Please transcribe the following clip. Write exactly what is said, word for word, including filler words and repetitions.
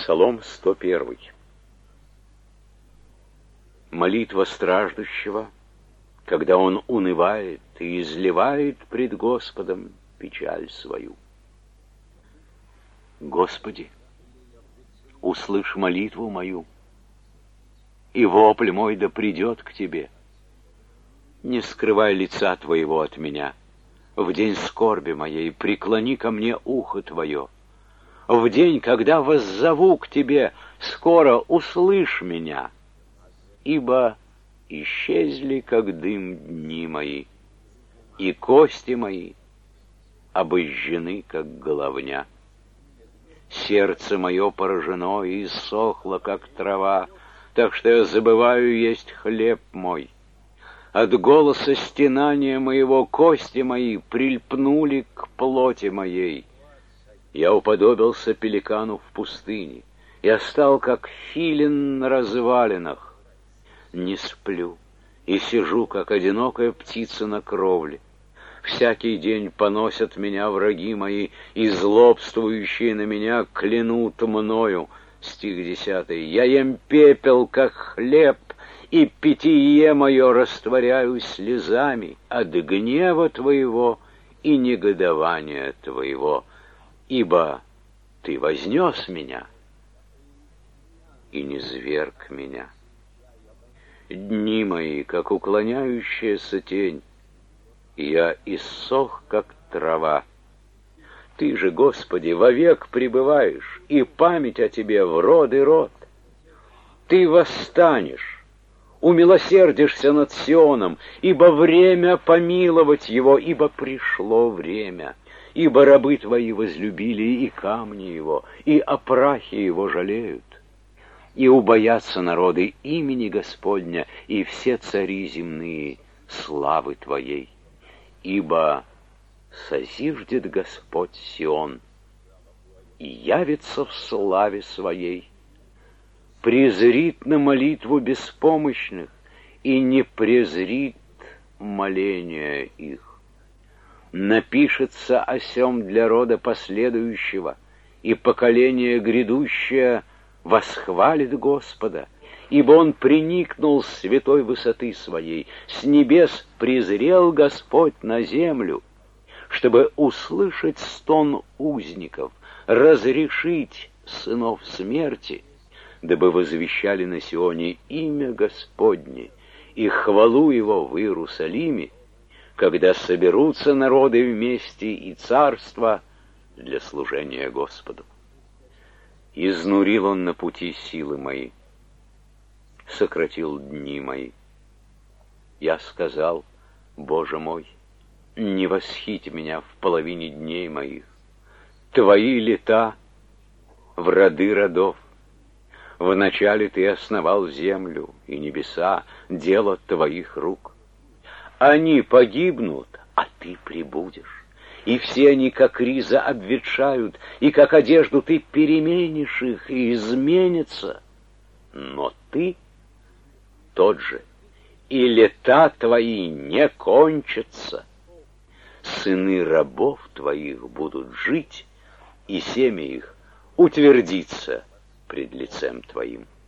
Псалом сто первый. Молитва страждущего, когда он унывает и изливает пред Господом печаль свою. Господи, услышь молитву мою, и вопль мой да придет к Тебе. Не скрывай лица Твоего от меня. В день скорби моей преклони ко мне ухо Твое. В день, когда воззову к Тебе, скоро услышь меня. Ибо исчезли, как дым, дни мои, и кости мои обожжены, как головня. Сердце мое поражено и иссохло, как трава, так что я забываю есть хлеб мой. От голоса стенания моего кости мои прильпнули к плоти моей. Я уподобился пеликану в пустыне, я стал, как филин на развалинах. Не сплю и сижу, как одинокая птица на кровле. Всякий день поносят меня враги мои, и злобствующие на меня клянут мною. Стих десятый. Я ем пепел, как хлеб, и питье мое растворяю слезами от гнева Твоего и негодования Твоего, ибо Ты вознес меня и низвергг меня. Дни мои, как уклоняющаяся тень, и я иссох, как трава. Ты же, Господи, вовек пребываешь, и память о Тебе в род и род. Ты восстанешь, умилосердишься над Сионом, ибо время помиловать его, ибо пришло время. Ибо рабы Твои возлюбили и камни его, и о прахе его жалеют. И убоятся народы имени Господня, и все цари земные славы Твоей. Ибо созиждет Господь Сион, и явится в славе Своей, презрит на молитву беспомощных, и не презрит моления их. Напишется о сем для рода последующего, и поколение грядущее восхвалит Господа, ибо Он приникнул с святой высоты Своей, с небес презрел Господь на землю, чтобы услышать стон узников, разрешить сынов смерти, дабы возвещали на Сионе имя Господне и хвалу Его в Иерусалиме, когда соберутся народы вместе и царства для служения Господу. Изнурил Он на пути силы мои, сократил дни мои. Я сказал: Боже мой, не восхить меня в половине дней моих. Твои лета в роды родов. Вначале Ты основал землю и небеса, дело Твоих рук. Они погибнут, а Ты пребудешь. И все они, как риза, обветшают, и как одежду Ты переменишь их, и изменятся. Но Ты тот же, и лета Твои не кончатся. Сыны рабов Твоих будут жить, и семя их утвердится пред лицем Твоим.